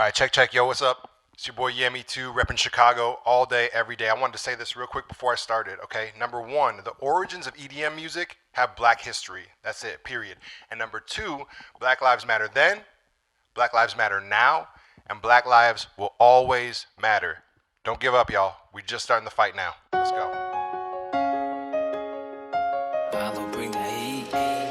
All right, check. Yo, what's up? It's your boy Yemi2, repping Chicago all day, every day. I wanted to say this real quick before I started, okay? Number one, the origins of EDM music have black history. That's it, period. And number two, Black Lives Matter then, Black Lives Matter now, and Black lives will always matter. Don't give up, y'all. We're just starting the fight now. Let's go. Bring the heat.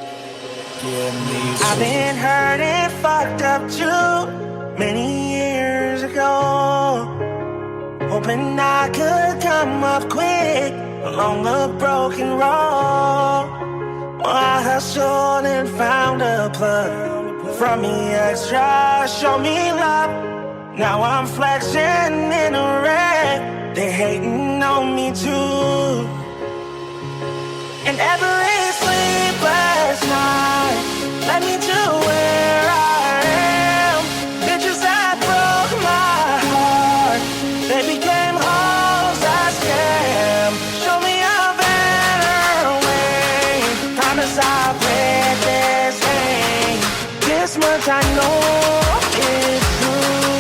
I've been hurt and fucked up too many years ago, hoping I could come up quick along the broken road. Well, I hustled and found a plug from me extra, show me love. Now I'm flexing in a red, they hating on me too. And every sleepless night led me to where I am. Bitches that broke my heart, they became hoes I scam. Show me a better way, promise I'll break this game. This much I know is true.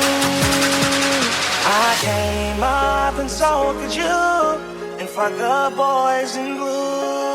I came up and so could you, and fuck the boys in blue.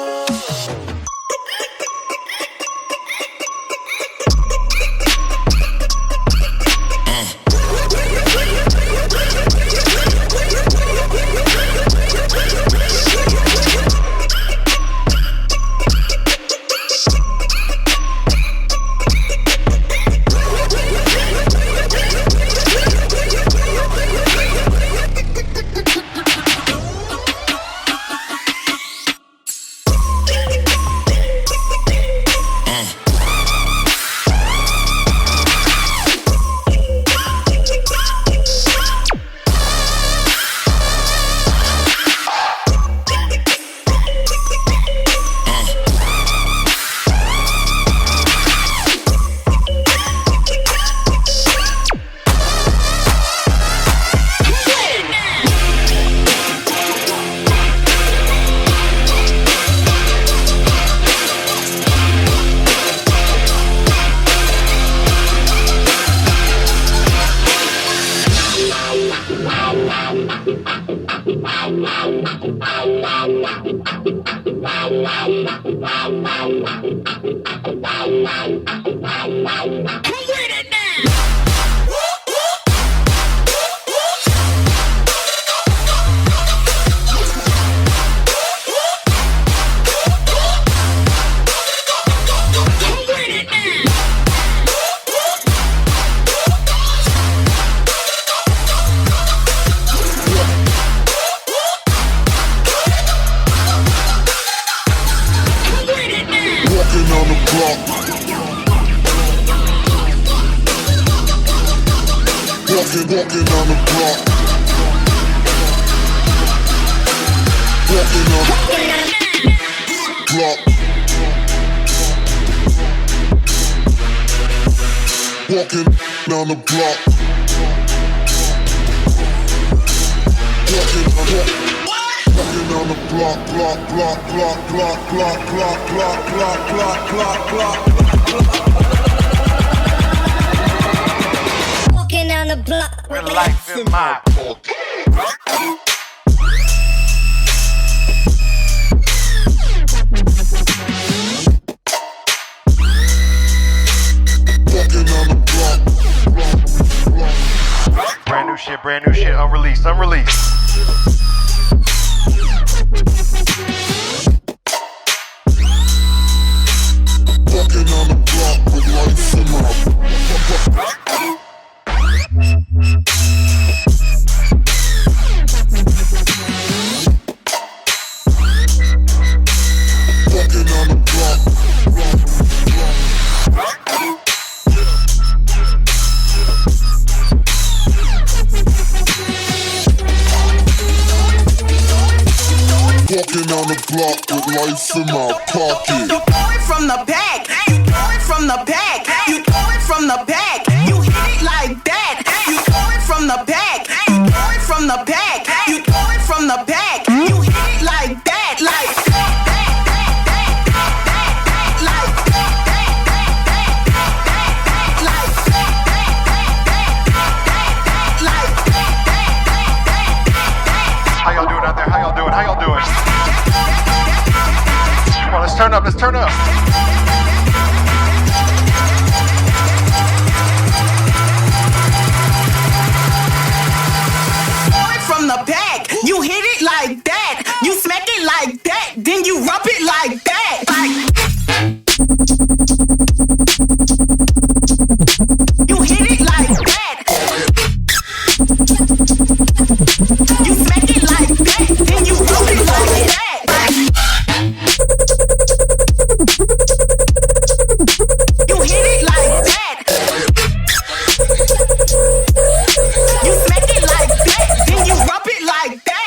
Walking down the block With life in my brand new shit, unreleased. Walking on the block with lights in my walking on the block. Walking on the block with lights in my pocket. You throw it from the back, you throw it from the back, you throw it from the back, you hit it like that. You throw it from the back, you throw it from the back, you throw it from the back, you hit it like that, like that, like that, like that. Let's turn up. Let's turn up. From the back, you hit it like that. You smack it like that. Then you rub it like that. You hit it like that. You smack it like that. Then you rub it like that. You hit it like that. You smack it like that. Then you rub it like that.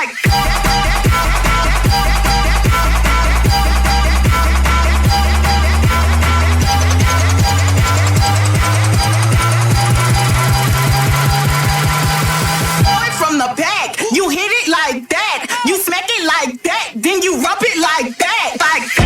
From the back, you hit it like that. You smack it like that. Then you rub it like that.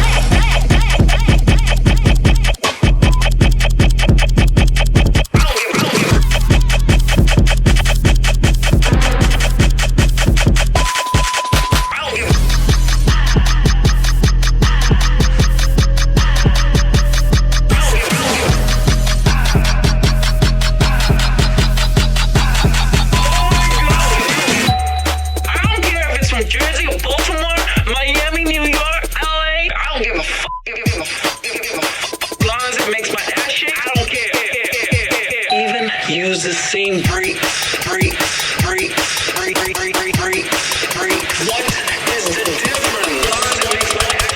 Jersey or Baltimore, Miami, New York, LA. I don't give a fuck. As long as it makes my ass shake, I don't care. Even use the same break. What is the difference? As long as it makes my ass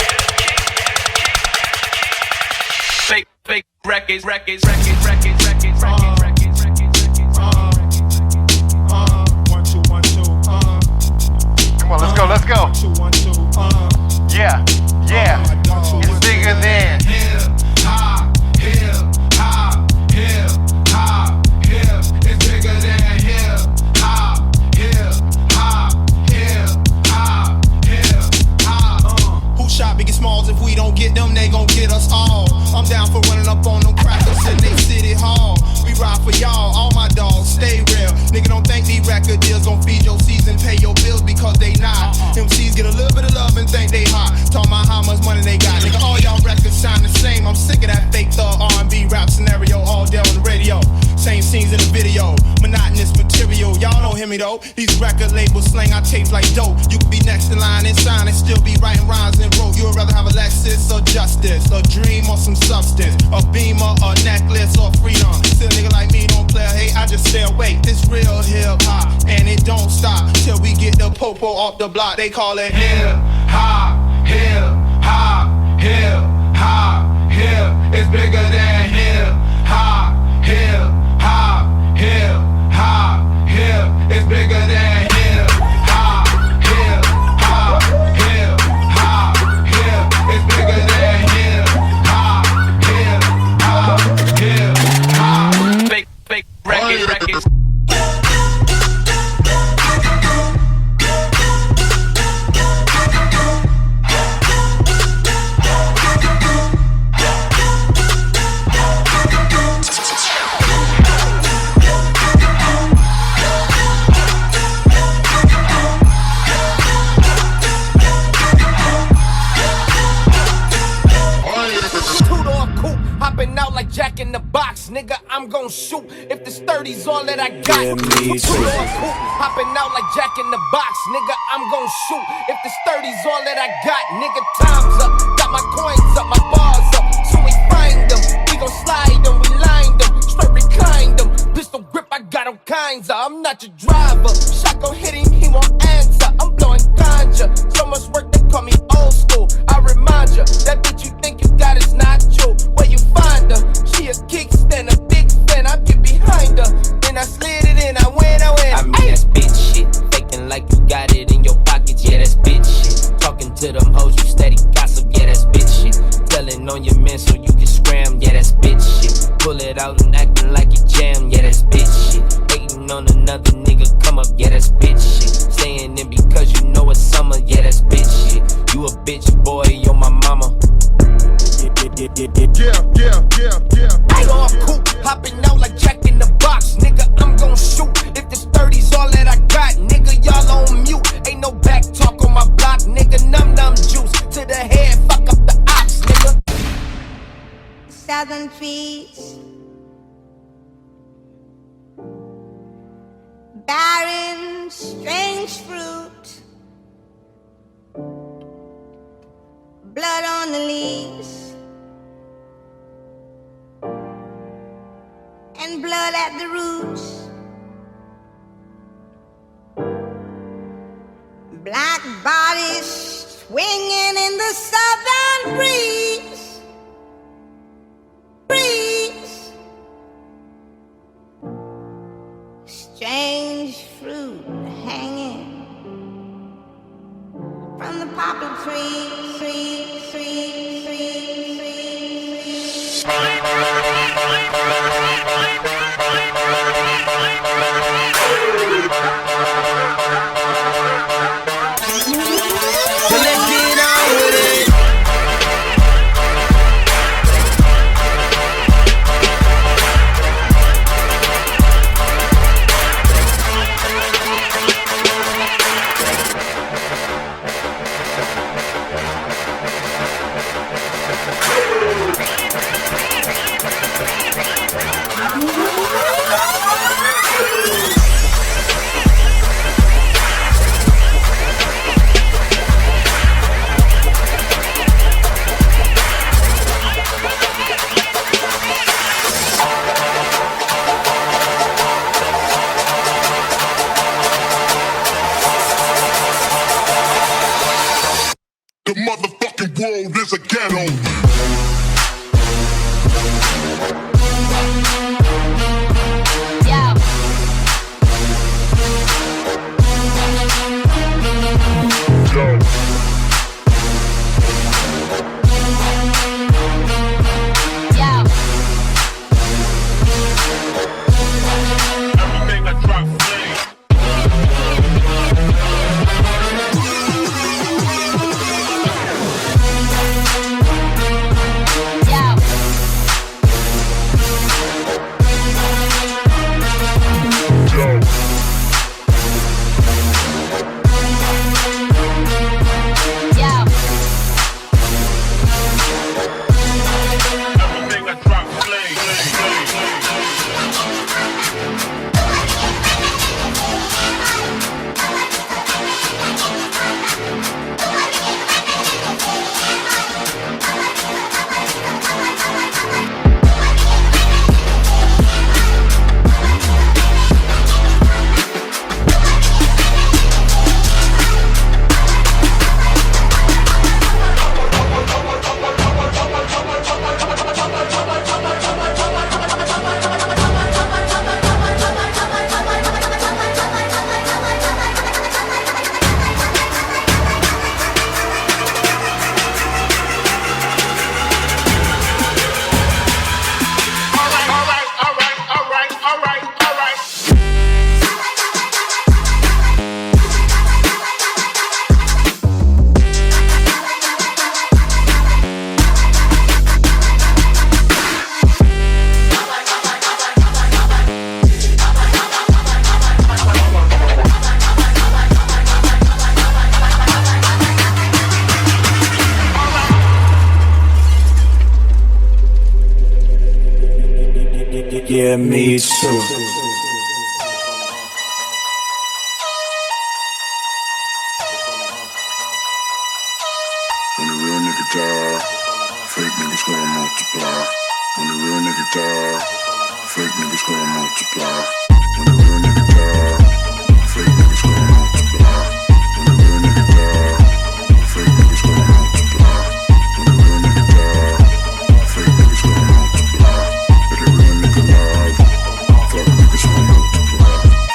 shake. Fake records. Come on, let's go. Yeah. It's bigger than. Who shot Biggie Smalls? If we don't get them, they gon' get us all. I'm down for running up on them crackers in they city hall. We ride for y'all, all my dogs, stay real. Nigga, don't think these record deals gon' feed your season, pay your bills because they not. MCs get a little bit of love and think they hot. Talk about how much money they got. Nigga, all y'all records sound the same. I'm sick of that fake thug R&B rap scenario all day on the radio. Same scenes in the video, monotonous material. Y'all don't hear me though. These record labels slang our tapes like dope. You could be next in line and sign and still be writing rhymes and wrote. You would rather have a Lexus or justice, a dream or some substance, a beamer, a necklace or freedom. Still a nigga like me don't play a hate, I just stay awake. This real hip hop and it don't stop till we get the popo off the block. They call it hip hop. It's bigger than hip hop. It's bigger than hip hop. It's bigger than hip hop. Fake records. Hopping out like Jack in the Box, nigga, I'm gon' shoot if this 30's all that I got. Two-door coupe, hopping out like Jack in the Box, nigga, I'm gon' shoot if this 30's all that I got. Nigga, time's up, got my coins up, my bars up, so we find them, we gon' slide them, we line them, straight recline them, pistol grip, I got all kinds of, I'm not your driver, shot gon' hit him, he won't answer, I'm blowing ganja, so much work they call me old school, I remind ya, that bitch you think you got is not true, where you find her, she a kickstand, a big fan, I get behind her, then I slid it in, I win. I mean that's bitch shit, faking like you got it in your pockets, yeah that's bitch shit. Talking to them hoes, you steady gossip, yeah that's bitch shit. Telling on your man so you can scram, yeah that's bitch shit. Pull it out and acting like you jam, yeah that's bitch shit. Hating on another nigga, come up, yeah that's bitch shit. Staying in because you know it's summer, yeah that's bitch shit. You a bitch boy, you're my mama. Yeah. I go up cool, hopping out like Jack in the Box, nigga, I'm gon' shoot if this 30's all that I got, nigga, y'all on mute. Ain't no back talk on my block, nigga, num juice to the head, fuck southern trees, barren, strange fruit, blood on the leaves, and blood at the roots. Black bodies swinging in the southern breeze, breeze. Strange fruit hanging from the poplar tree, tree, tree, tree, tree, So let's get on with it. The motherfucking world is a ghetto. Everything I drop flame. Everything I drop flame. All right. Yeah, me too. When a real nigga die, fake niggas gonna multiply. When a real nigga die, fake niggas gonna multiply. When a real nigga die, fake niggas gonna multiply. When a real nigga die, fake niggas gonna multiply. When a real nigga die, fake niggas gonna multiply. But a real nigga live, fuck niggas gonna multiply.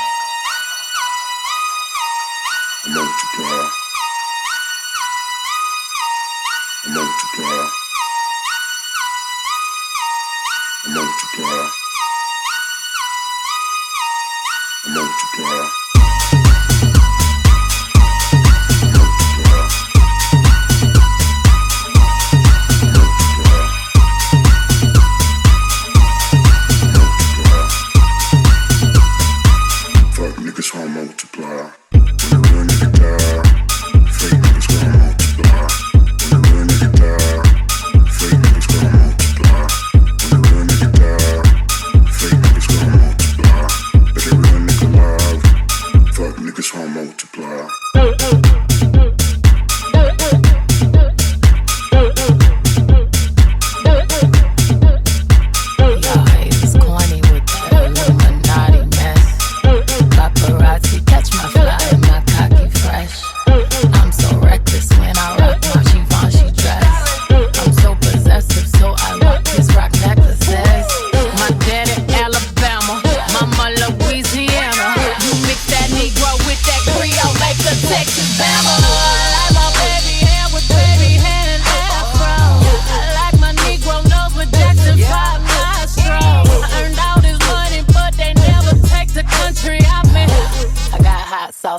Multiply. Multiply. Multiply. Multiply. Fuck niggas wanna multiply. When a real nigga die, fake niggas gonna multiply. When a real nigga die, fake niggas gonna multiply.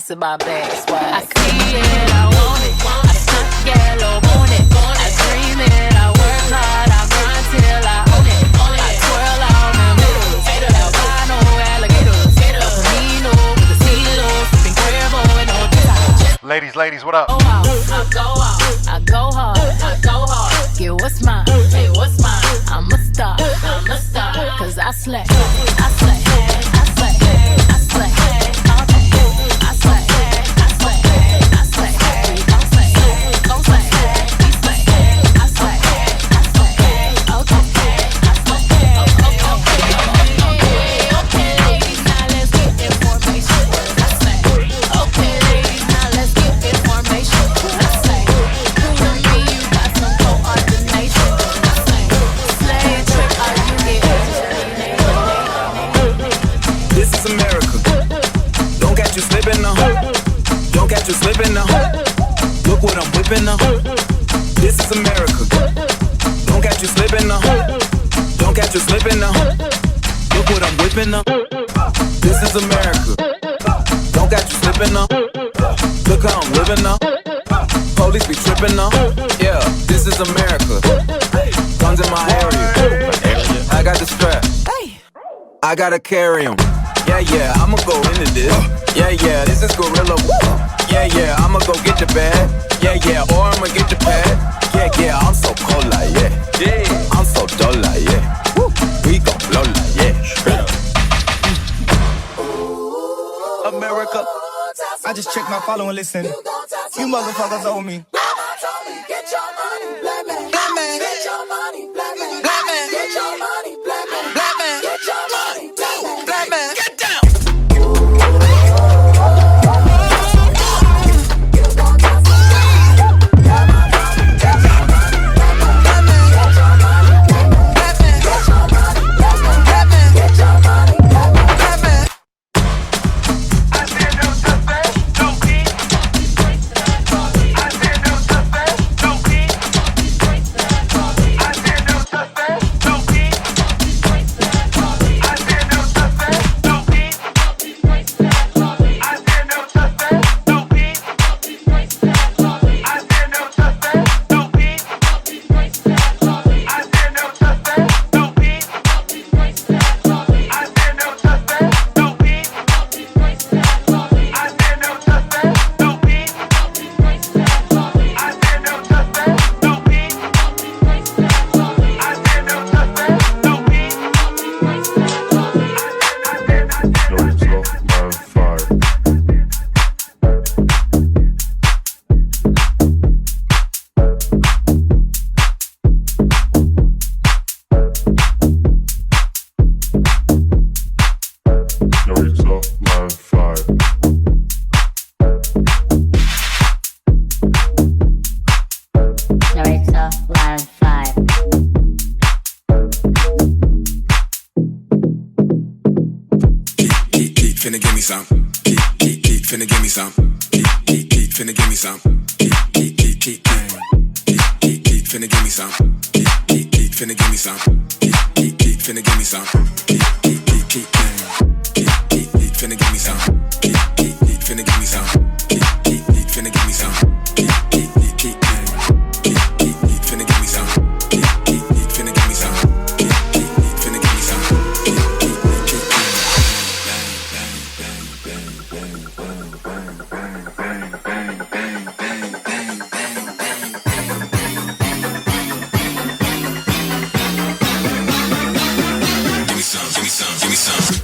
sauce in my bag. I see it, I want it. I stunt yellow, want it. I dream it, I work hard, I grind till I own it. I twirl on them hitters, albino alligators, El Camino with the CeeLo, sipping Cuervo and all this. Ladies, what up? I go out, I go hard, I go hard. Get what's mine, hey, what's mine? I'm a star, cause I slay, I slay, I slay, I slay, all day. I slay, I slay, I slay, gon' slay, gon' slay, we slay, I slay, I slay, okay, I slay, okay, ladies, now let's get information. I slay, okay, ladies, now let's get information. I slay, prove to me you got some coordination. I slay, slay a trick, are you This is America. Don't catch you slipping now. Don't catch you slipping now. Look what I'm whipping now. This is America. Don't catch you slipping now. Don't catch you slipping now. Look what I'm whipping now. This is America. Don't catch you slipping now. Look how I'm living now. Police be tripping now. Yeah, this is America. Guns in my area. I got the strap. I gotta carry 'em. Yeah, I'ma go into this. Yeah, this is gorilla. Yeah, I'ma go get the bag. Yeah, or I'ma get the pad. Yeah, I'm so cold like yeah. I'm so dull like yeah. We gon' blow like yeah. America, I just checked my follow and listen. You motherfuckers owe me. Get your money, black man. Black man. Get your money, black man. Black man. Get your money, black man. Black man. Get your money, black man. Black man. Get down. finna give me some. Keep finna give me some. Keep finna give me some. Keep finna give me some. Keep finna give me some. Keep finna give me some. Keep finna give me some. Keep finna give me some. Keep finna give me some. Keep finna give me some. Keep finna give me some. Keep finna give me some. Give me some.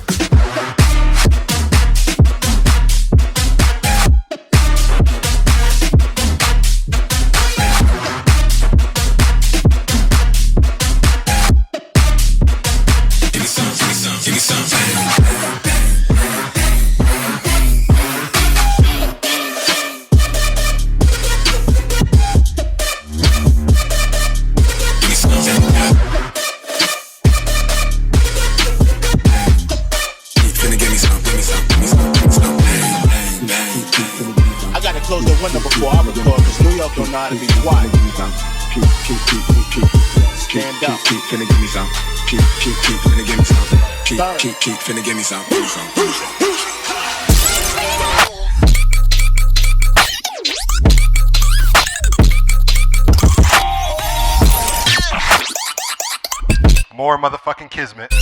Keep finna give me some. more motherfucking Kismet.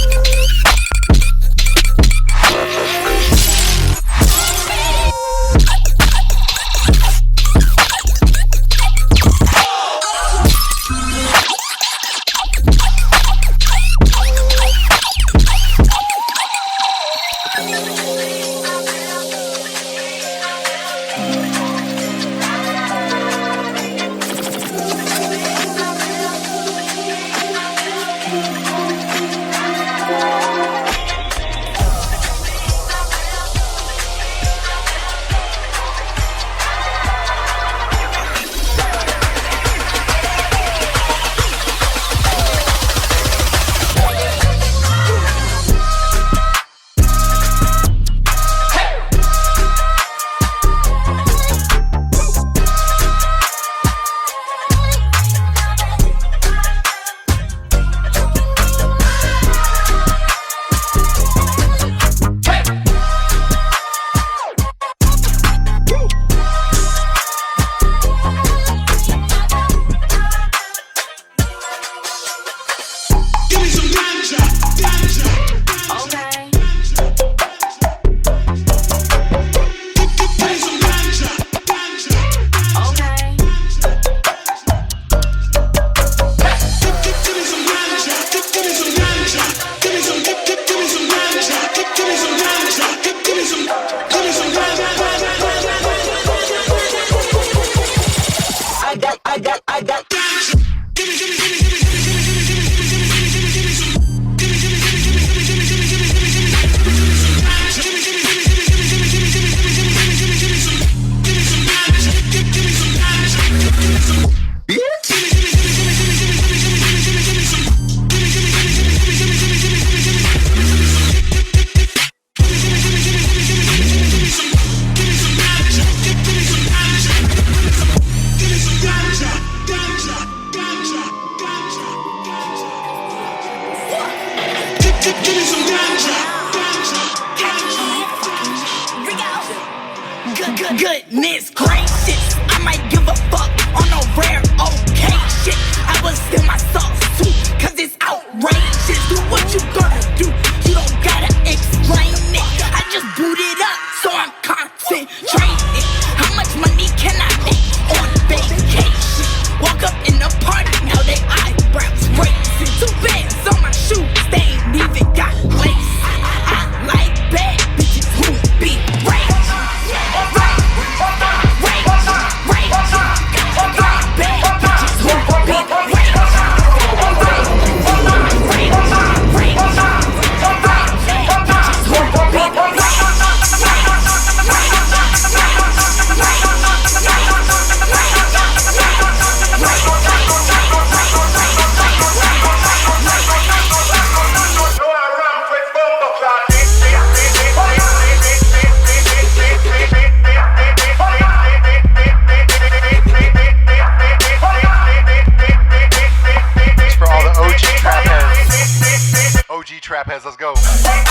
Goodness gracious, I might give a fuck on a rare okay shit. I was in my sauce too, cause it's outrageous. Do what you gonna do, you don't gotta explain it. I just boot it up, so I'm concentrated. How much money can I make on vacation? Walk up in the party, now they eyebrows raising. 2 bands on my shoes, they ain't even got lace. I like bad bitches who be rage. Trap heads, let's go.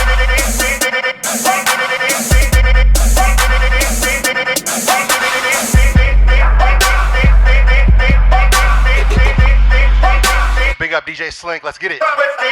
Big up DJ Slink, let's get it.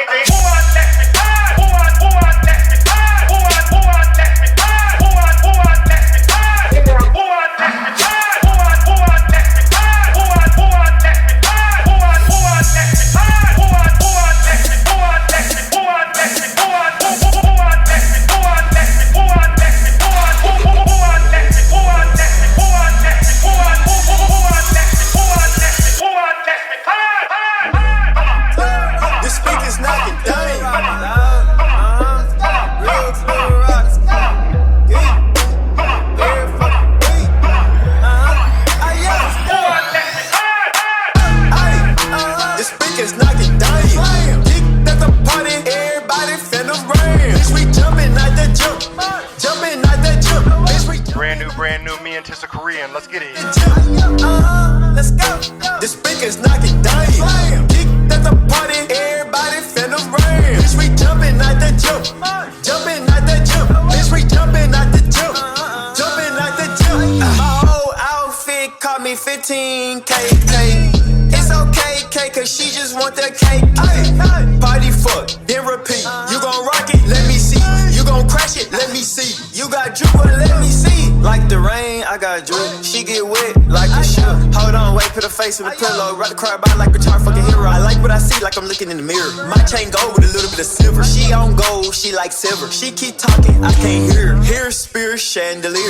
Brand new, me and Tissa Korean, let's get it. Let's go. The speakers knock it down. Kicked at the party, everybody finna ram. Bitch, we jumping out the jump. Jumping out the jump. Bitch, we jumping out the jump. Jumping out the jump. My whole outfit cost me 15K. It's okay, cake, cause she just want that cake. Ay, party fuck, then repeat. You gon' rock it, let me see. You gon' crash it, let me see. You got drip, well, let me see. Like the rain, I got drip. She get wet like a shoe. Hold on, wait, put her face in the pillow. Rather cry about like a tar fucking hero. I like what I see, like I'm looking in the mirror. My chain gold with a little bit of silver. She on gold, she like silver. She keep talking, I can't hear her. Hear spirit chandelier.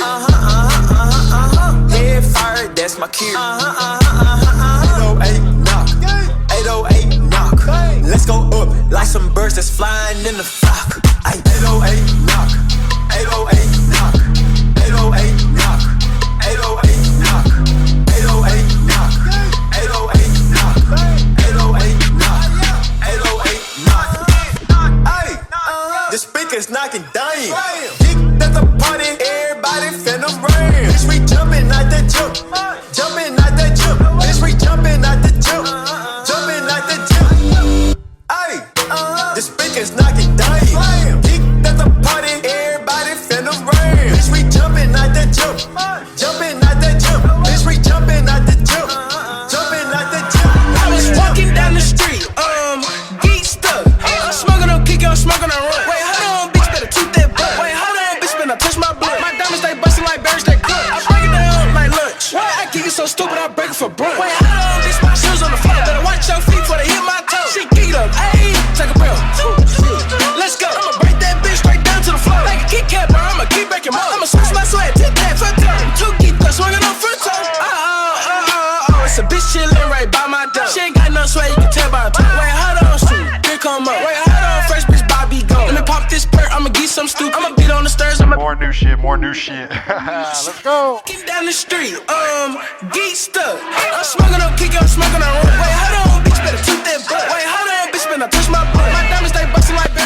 Head fire, that's my cue. 808 knock, 808 knock. Let's go up like some birds that's flying in the flock. 808 knock, 808 knock, 808 knock, 808 knock, 808 knock, 808 knock, 808 knock, 808 knock. Ay, the speakers knocking dying. Geeked at the party, everybody finna rain. Bitch, we jumping out the jump, jumping out the jump. Bitch, we jumping out the jump, jumping out the jump. Ay, the speakers knocking dying. Geeked at the party, everybody finna rain. Bitch, we jumping out the jump, jumping out the jump. Bitch, we jumping out the jump, jumping out the jump. I was walking down the street, geek stuck. I'm smoking on kick, I'm smoking on run. Wait, hold on, bitch, better toot that butt. Wait, hold on, bitch, better touch my blood. My diamonds, they bustin' like berries, they cook. I break it down like lunch. Why I kick it so stupid, I break it for brunch. Wait, hold on, bitch, my shoes on the floor. Better watch your feet before they hit my toes. She geeked up, ayy, take a breath. Let's go, I'ma break that bitch straight down to the floor. Like a Kit Kat, bro, I'ma keep breaking more. I'ma switch my sweat, tip that, foot turn. Two geek up, swinging on front toe. It's a bitch chillin' right by my door. She ain't got no sweat, you can tell by her tone. Wait, hold on, shoot, here come up. Wait, hold on, fresh bitch, Bobby go. Let me pop this perk, I'ma get some stupid. I'ma beat on the stairs, I'ma More new shit, more new shit. Let's go. walking down the street, geek stuck. I'm smoking on kick, I'm smoking on run. Wait, hold on, bitch, better toot that butt. Wait, hold on, bitch, better touch my butt. My diamonds, they bustin' like